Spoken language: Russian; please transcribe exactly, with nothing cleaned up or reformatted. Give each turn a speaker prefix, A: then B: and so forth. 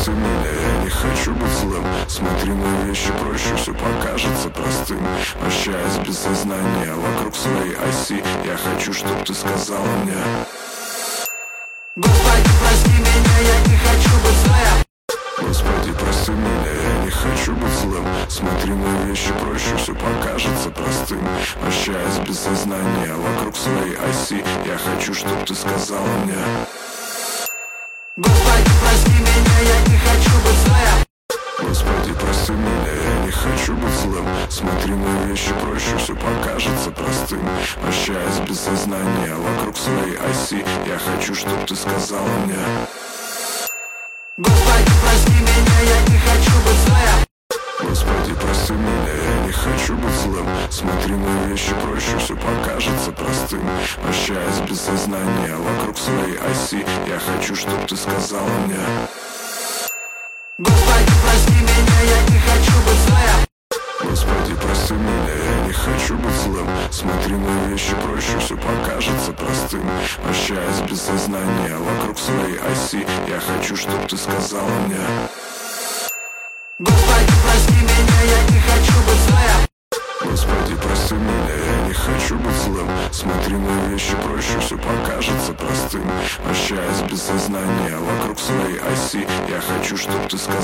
A: прости меня, я не хочу быть злым. Смотри, мои вещи проще, все покажется простым. Вращаясь без сознания вокруг своей оси, я хочу, чтоб ты сказала мне:
B: Господи, прости меня, я не хочу быть злым.
A: Господи, прости меня, я не хочу быть злым. Смотри, мои вещи проще, все покажется простым. Вращаясь без сознания вокруг своей оси, я хочу, чтоб ты сказала мне:
B: Господи, прости меня, я не хочу быть злым.
A: Господи, прости меня, я не хочу быть злым. Смотри, мои вещи проще, все покажется простым. Вращаясь без сознания вокруг своей оси, я хочу, чтоб ты сказала мне:
B: Господи, прости меня, я не хочу быть злым.
A: Господи, прости меня, я не хочу быть злым. Смотри, мои вещи проще, все покажется простым. Вращаясь без сознания вокруг своей оси, я хочу, чтоб ты сказала мне:
B: Господи, прости меня, я не хочу быть злым.
A: Господи, прости меня, я не хочу быть злым. Смотри, мои вещи проще, все покажется простым. Вращаясь без сознания вокруг своей оси, я хочу, чтоб ты сказала мне:
B: Господи, прости меня, я не хочу быть злым.
A: Господи, прости меня, я не хочу быть злым. Смотри, мои вещи проще, все покажется простым. Вращаясь без сознания вокруг своей оси, я хочу, чтоб ты сказала: